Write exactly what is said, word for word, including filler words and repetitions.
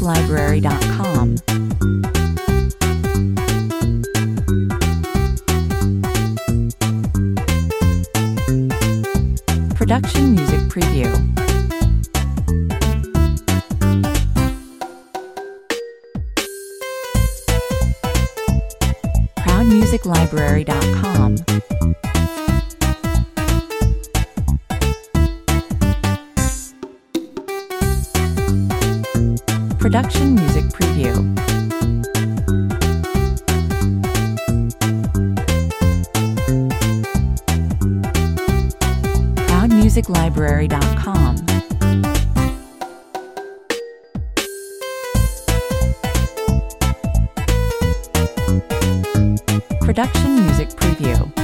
Library dot com. Production Music Preview. Proud Music Library dot com. Production Music Preview. Proud Music Library dot com. Production Music Preview.